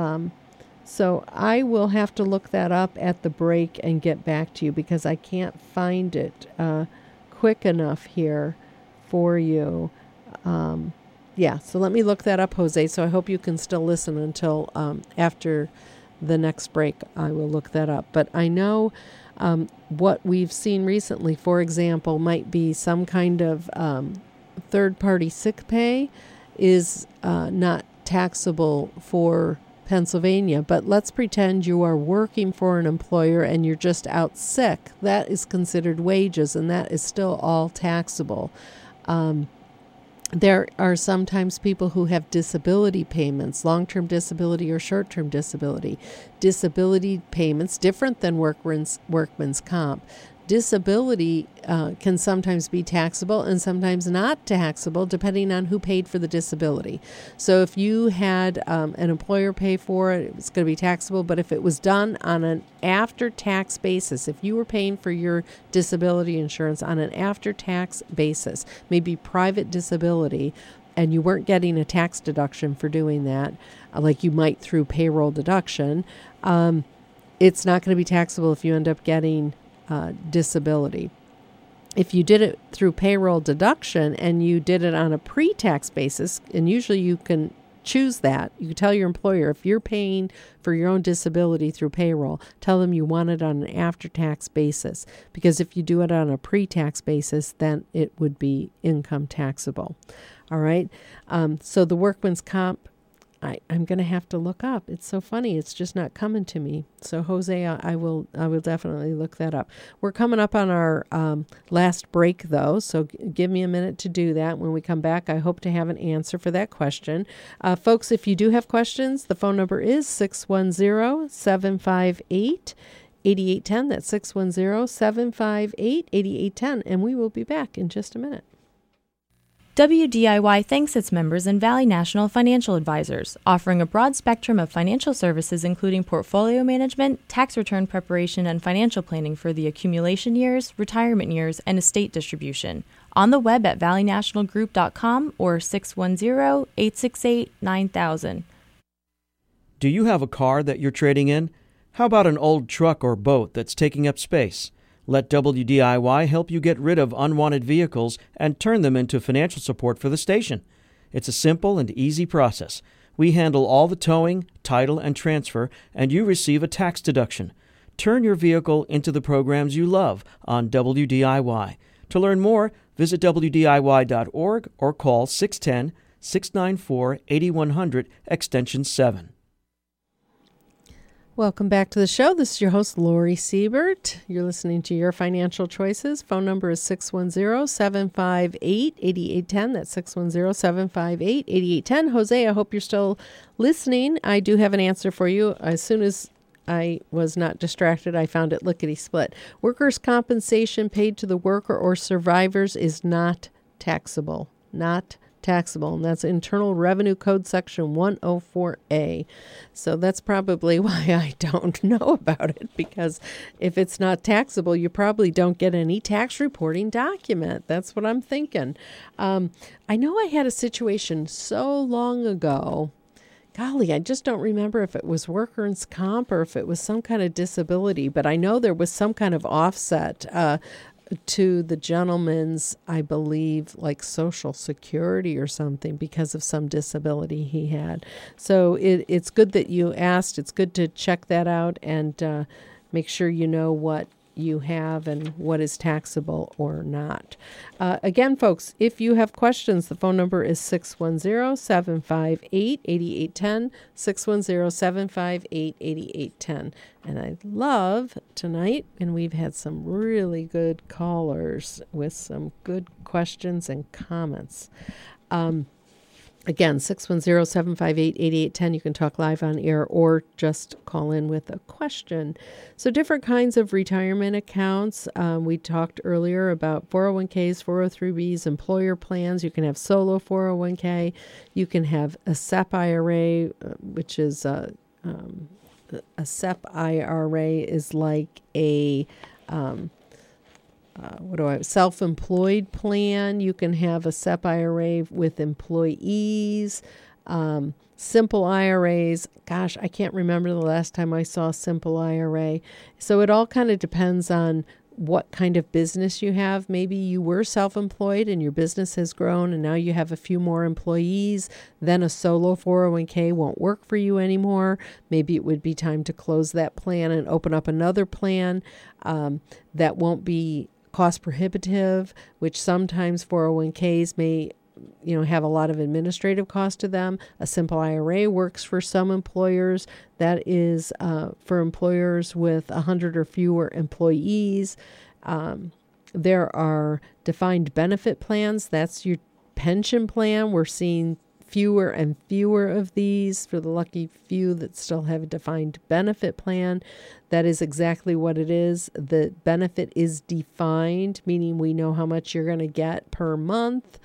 So I will have to look that up at the break and get back to you because I can't find it quick enough here for you. Yeah, so let me look that up, Jose. So I hope you can still listen until after the next break. I will look that up. But I know what we've seen recently, for example, might be some kind of third-party sick pay is not taxable for Pennsylvania. But let's pretend you are working for an employer and you're just out sick. That is considered wages, and that is still all taxable. There are sometimes people who have disability payments, long-term disability or short-term disability. Disability payments, different than workman's comp. Disability can sometimes be taxable and sometimes not taxable, depending on who paid for the disability. So if you had an employer pay for it, it's going to be taxable. But if it was done on an after-tax basis, if you were paying for your disability insurance on an after-tax basis, maybe private disability, and you weren't getting a tax deduction for doing that, like you might through payroll deduction, it's not going to be taxable if you end up getting disability. If you did it through payroll deduction and you did it on a pre-tax basis, and usually you can choose that, you tell your employer if you're paying for your own disability through payroll, tell them you want it on an after-tax basis, because if you do it on a pre-tax basis, then it would be income taxable. All right. So the workman's comp, I'm going to have to look up. It's so funny. It's just not coming to me. So Jose, I will definitely look that up. We're coming up on our last break though. So give me a minute to do that. When we come back, I hope to have an answer for that question. Folks, if you do have questions, the phone number is 610-758-8810. That's 610-758-8810. And we will be back in just a minute. WDIY thanks its members in Valley National Financial Advisors, offering a broad spectrum of financial services including portfolio management, tax return preparation, and financial planning for the accumulation years, retirement years, and estate distribution. On the web at valleynationalgroup.com or 610-868-9000. Do you have a car that you're trading in? How about an old truck or boat that's taking up space? Let WDIY help you get rid of unwanted vehicles and turn them into financial support for the station. It's a simple and easy process. We handle all the towing, title, and transfer, and you receive a tax deduction. Turn your vehicle into the programs you love on WDIY. To learn more, visit WDIY.org or call 610-694-8100, extension 7. Welcome back to the show. This is your host, Lori Siebert. You're listening to Your Financial Choices. Phone number is 610-758-8810. That's 610-758-8810. Jose, I hope you're still listening. I do have an answer for you. As soon as I was not distracted, I found it lickety-split. Workers' compensation paid to the worker or survivors is not taxable. Not taxable, and that's Internal Revenue Code Section 104A. So that's probably why I don't know about it, because if it's not taxable, you probably don't get any tax reporting document. That's what I'm thinking. I know I had a situation so long ago. Golly, I just don't remember if it was workers' comp or if it was some kind of disability, but I know there was some kind of offset to the gentleman's, I believe, like Social Security or something because of some disability he had. So it's good that you asked. It's good to check that out and make sure you know what you have and what is taxable or not. Again, folks, if you have questions, the phone number is 610-758-8810, 610-758-8810. And I love tonight, and we've had some really good callers with some good questions and comments. Again, 610-758-8810. You can talk live on air or just call in with a question. So different kinds of retirement accounts. We talked earlier about 401ks, 403bs, employer plans. You can have solo 401k. You can have a SEP IRA, which is a SEP IRA is like a self-employed plan. You can have a SEP IRA with employees, simple IRAs. Gosh, I can't remember the last time I saw a simple IRA. So it all kind of depends on what kind of business you have. Maybe you were self-employed and your business has grown and now you have a few more employees. Then a solo 401k won't work for you anymore. Maybe it would be time to close that plan and open up another plan that won't be cost prohibitive, which sometimes 401ks may have a lot of administrative cost to them. A simple IRA works for some employers. That is for employers with 100 or fewer employees. There are defined benefit plans. That's your pension plan. We're seeing fewer and fewer of these for the lucky few that still have a defined benefit plan. That is exactly what it is. The benefit is defined, meaning we know how much you're going to get per month.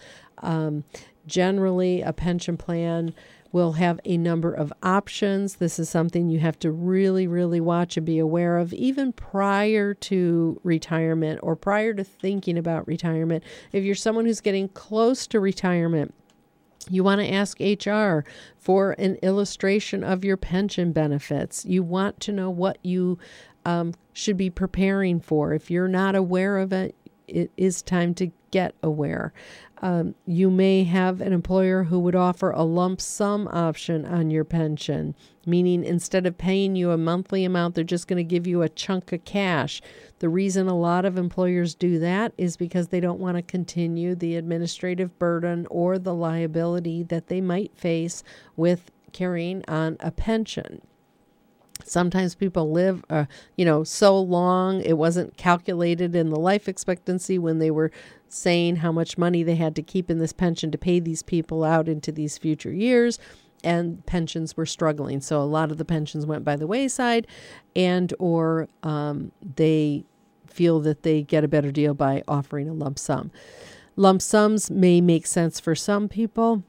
Generally, a pension plan will have a number of options. This is something you have to really, really watch and be aware of, even prior to retirement or prior to thinking about retirement. If you're someone who's getting close to retirement, you want to ask HR for an illustration of your pension benefits. You want to know what you should be preparing for. If you're not aware of it, it is time to get aware. You may have an employer who would offer a lump sum option on your pension, meaning instead of paying you a monthly amount, they're just going to give you a chunk of cash. The reason a lot of employers do that is because they don't want to continue the administrative burden or the liability that they might face with carrying on a pension. Sometimes people live, so long, it wasn't calculated in the life expectancy when they were saying how much money they had to keep in this pension to pay these people out into these future years, and pensions were struggling. So a lot of the pensions went by the wayside, or they feel that they get a better deal by offering a lump sum. Lump sums may make sense for some people.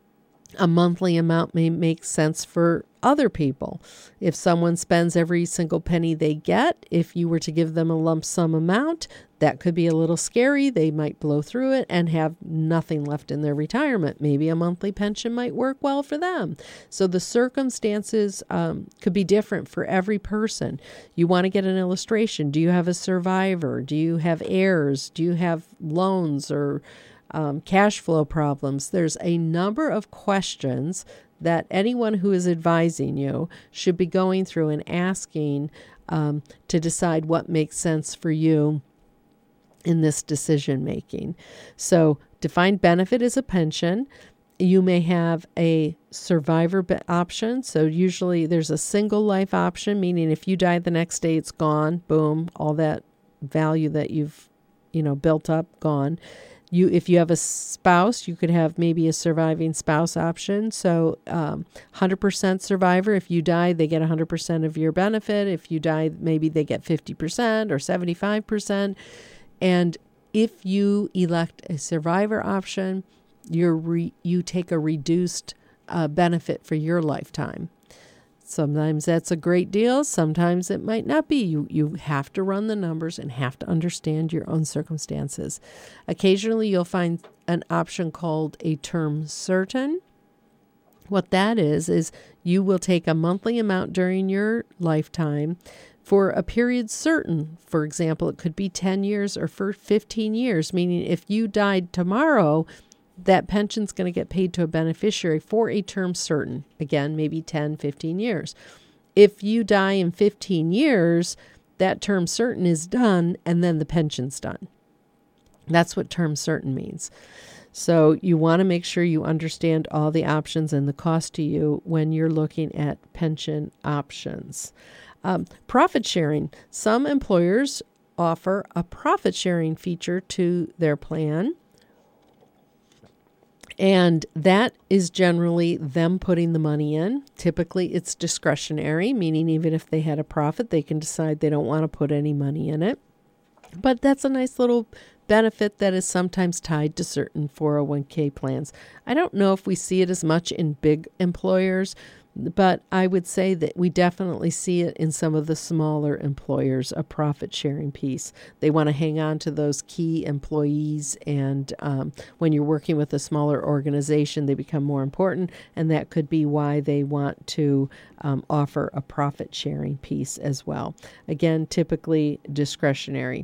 A monthly amount may make sense for other people. If someone spends every single penny they get, if you were to give them a lump sum amount, that could be a little scary. They might blow through it and have nothing left in their retirement. Maybe a monthly pension might work well for them. So the circumstances could be different for every person. You want to get an illustration. Do you have a survivor? Do you have heirs? Do you have loans or cash flow problems? There's a number of questions that anyone who is advising you should be going through and asking to decide what makes sense for you in this decision making. So defined benefit is a pension. You may have a survivor option. So usually there's a single life option, meaning if you die the next day, it's gone. Boom, all that value that you've built up, gone. If you have a spouse, you could have maybe a surviving spouse option. So 100% survivor, if you die, they get 100% of your benefit. If you die, maybe they get 50% or 75%. And if you elect a survivor option, you take a reduced benefit for your lifetime. Sometimes that's a great deal. Sometimes it might not be. You have to run the numbers and have to understand your own circumstances. Occasionally, you'll find an option called a term certain. What that is you will take a monthly amount during your lifetime for a period certain. For example, it could be 10 years or for 15 years, meaning if you died tomorrow, that pension's going to get paid to a beneficiary for a term certain. Again, maybe 10, 15 years. If you die in 15 years, that term certain is done and then the pension's done. That's what term certain means. So you want to make sure you understand all the options and the cost to you when you're looking at pension options. Profit sharing. Some employers offer a profit sharing feature to their plan. And that is generally them putting the money in. Typically, it's discretionary, meaning even if they had a profit, they can decide they don't want to put any money in it. But that's a nice little benefit that is sometimes tied to certain 401k plans. I don't know if we see it as much in big employers, but I would say that we definitely see it in some of the smaller employers, a profit sharing piece. They want to hang on to those key employees, and when you're working with a smaller organization, they become more important, and that could be why they want to offer a profit sharing piece as well. Again, typically discretionary.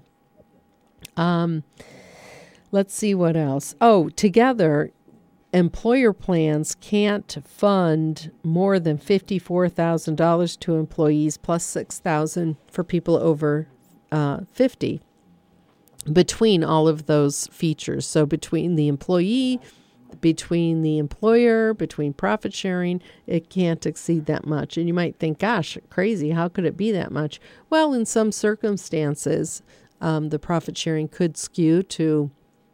Let's see what else. Oh, together, employer plans can't fund more than $54,000 to employees plus $6,000 for people over 50 between all of those features. So between the employee, between the employer, between profit sharing, it can't exceed that much. And you might think, gosh, crazy, how could it be that much? Well, in some circumstances, the profit sharing could skew to,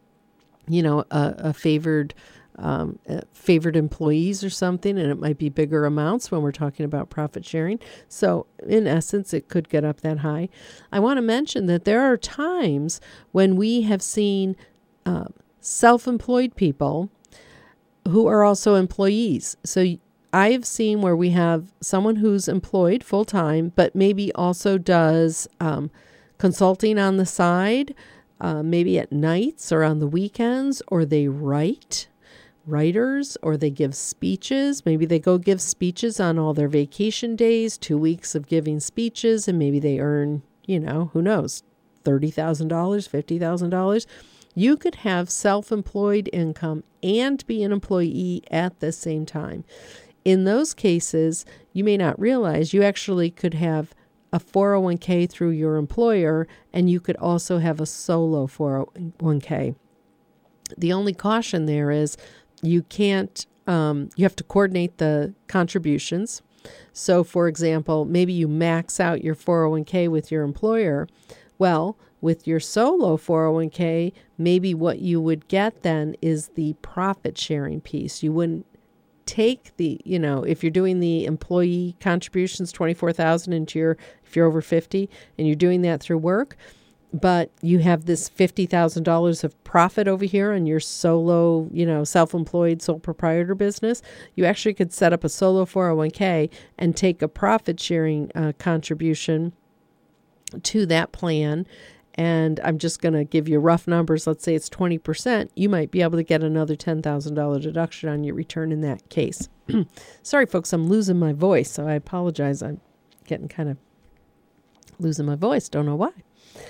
a favored employees or something, and it might be bigger amounts when we're talking about profit sharing. So in essence, it could get up that high. I want to mention that there are times when we have seen self-employed people who are also employees. So I've seen where we have someone who's employed full-time, but maybe also does consulting on the side, maybe at nights or on the weekends, or they writers, or they give speeches. Maybe they go give speeches on all their vacation days, 2 weeks of giving speeches, and maybe they earn, who knows, $30,000, $50,000. You could have self-employed income and be an employee at the same time. In those cases, you may not realize you actually could have a 401k through your employer, and you could also have a solo 401k. The only caution there is you can't, you have to coordinate the contributions. So, for example, maybe you max out your 401k with your employer. Well, with your solo 401k, maybe what you would get then is the profit sharing piece. You wouldn't take the, if you're doing the employee contributions, $24,000 if you're over 50 and you're doing that through work, but you have this $50,000 of profit over here on your solo, self-employed sole proprietor business, you actually could set up a solo 401k and take a profit sharing contribution to that plan. And I'm just going to give you rough numbers. Let's say it's 20%. You might be able to get another $10,000 deduction on your return in that case. Sorry, folks, I'm losing my voice, so I apologize. I'm getting kind of losing my voice. Don't know why.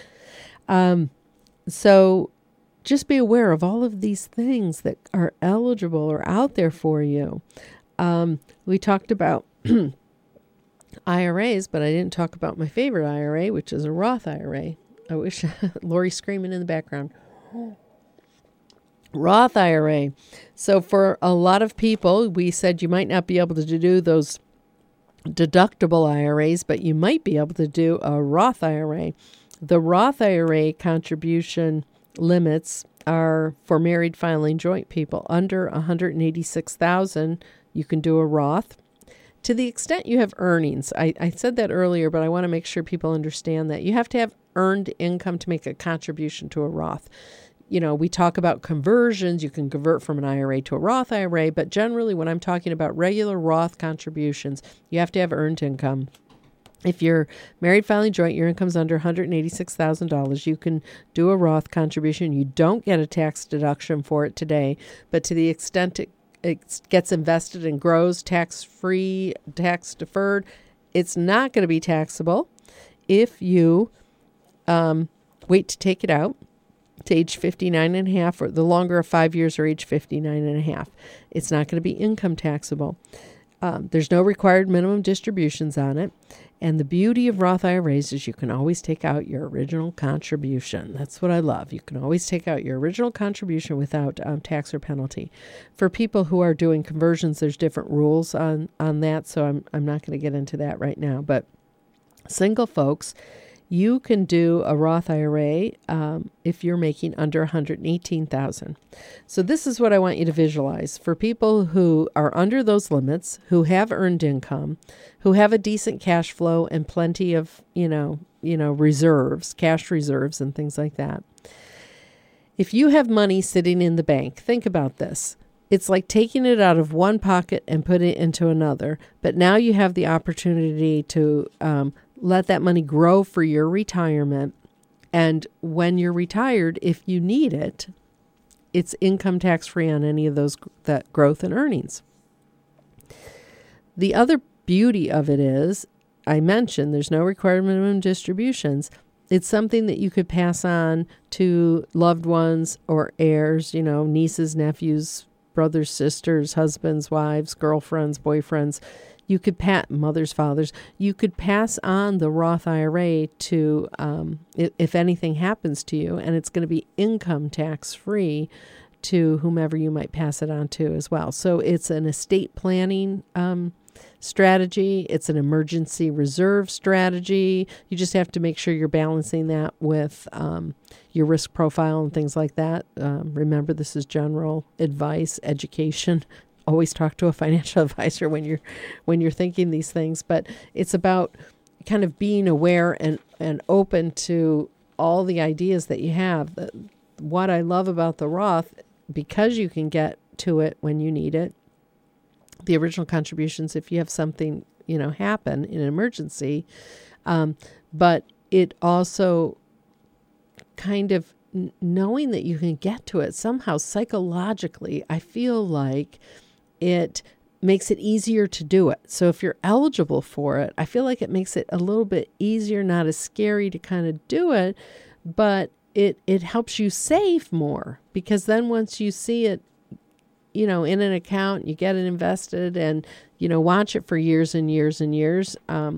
So just be aware of all of these things that are eligible or out there for you. We talked about IRAs, but I didn't talk about my favorite IRA, which is a Roth IRA. I wish Lori's screaming in the background. Roth IRA. So for a lot of people, we said you might not be able to do those deductible IRAs, but you might be able to do a Roth IRA. The Roth IRA contribution limits are for married filing joint people. Under $186,000, you can do a Roth. To the extent you have earnings, I said that earlier, but I want to make sure people understand that. You have to have earned income to make a contribution to a Roth. we talk about conversions. You can convert from an IRA to a Roth IRA, but generally when I'm talking about regular Roth contributions, you have to have earned income. If you're married, filing joint, your income's under $186,000, you can do a Roth contribution. You don't get a tax deduction for it today, but to the extent it gets invested and grows tax-free, tax-deferred, it's not going to be taxable if you wait to take it out to age 59 and a half, or the longer of 5 years, or age 59 and a half. It's not going to be income taxable. There's no required minimum distributions on it. And the beauty of Roth IRAs is you can always take out your original contribution. That's what I love. You can always take out your original contribution without tax or penalty. For people who are doing conversions, there's different rules on that, so I'm not going to get into that right now. But single folks, you can do a Roth IRA if you're making under $118,000. So this is what I want you to visualize. For people who are under those limits, who have earned income, who have a decent cash flow and plenty of, reserves, cash reserves and things like that. If you have money sitting in the bank, think about this. It's like taking it out of one pocket and put it into another. But now you have the opportunity to let that money grow for your retirement. And when you're retired, if you need it, it's income tax free on any of that growth and earnings. The other beauty of it is, I mentioned there's no required minimum distributions. It's something that you could pass on to loved ones or heirs, nieces, nephews, brothers, sisters, husbands, wives, girlfriends, boyfriends. You could mothers, fathers. You could pass on the Roth IRA to, if anything happens to you, and it's going to be income tax free to whomever you might pass it on to as well. So it's an estate planning strategy. It's an emergency reserve strategy. You just have to make sure you're balancing that with your risk profile and things like that. Remember, this is general advice, education. Always talk to a financial advisor when you're thinking these things, but it's about kind of being aware and open to all the ideas that you have. What I love about the Roth, because you can get to it when you need it, the original contributions if you have something happen in an emergency, but it also kind of knowing that you can get to it somehow psychologically, I feel like it makes it easier to do it. So if you're eligible for it, I feel like it makes it a little bit easier, not as scary to kind of do it, but it helps you save more, because then once you see it, in an account, you get it invested and, watch it for years and years and years.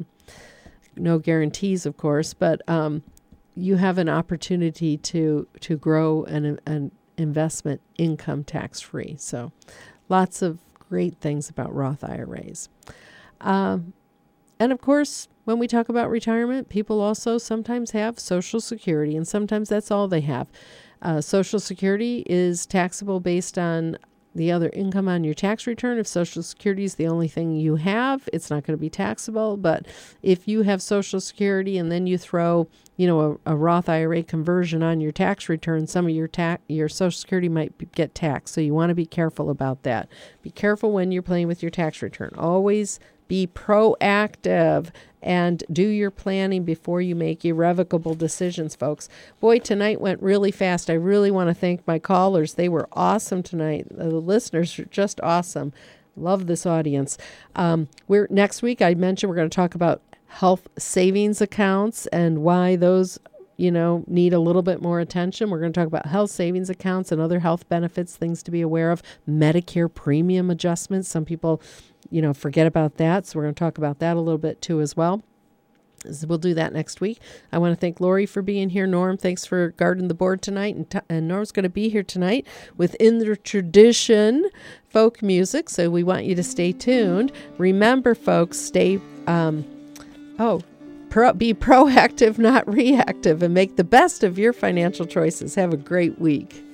No guarantees, of course, but you have an opportunity to grow an investment income tax free. So lots of great things about Roth IRAs. And of course, when we talk about retirement, people also sometimes have Social Security, and sometimes that's all they have. Social Security is taxable based on the other income on your tax return. If Social Security is the only thing you have, it's not going to be taxable. But if you have Social Security and then you throw, a Roth IRA conversion on your tax return, some of your Social Security might get taxed. So you want to be careful about that. Be careful when you're playing with your tax return. Always be proactive and do your planning before you make irrevocable decisions, folks. Boy, tonight went really fast. I really want to thank my callers. They were awesome tonight. The listeners are just awesome. Love this audience. Next week, I mentioned we're going to talk about health savings accounts and why those need a little bit more attention. We're going to talk about health savings accounts and other health benefits, things to be aware of, Medicare premium adjustments. Some people forget about that. So we're going to talk about that a little bit too as well. So we'll do that next week. I want to thank Lori for being here. Norm, thanks for guarding the board tonight. And Norm's going to be here tonight with In the Tradition folk music. So we want you to stay tuned. Remember, folks, be proactive, not reactive, and make the best of your financial choices. Have a great week.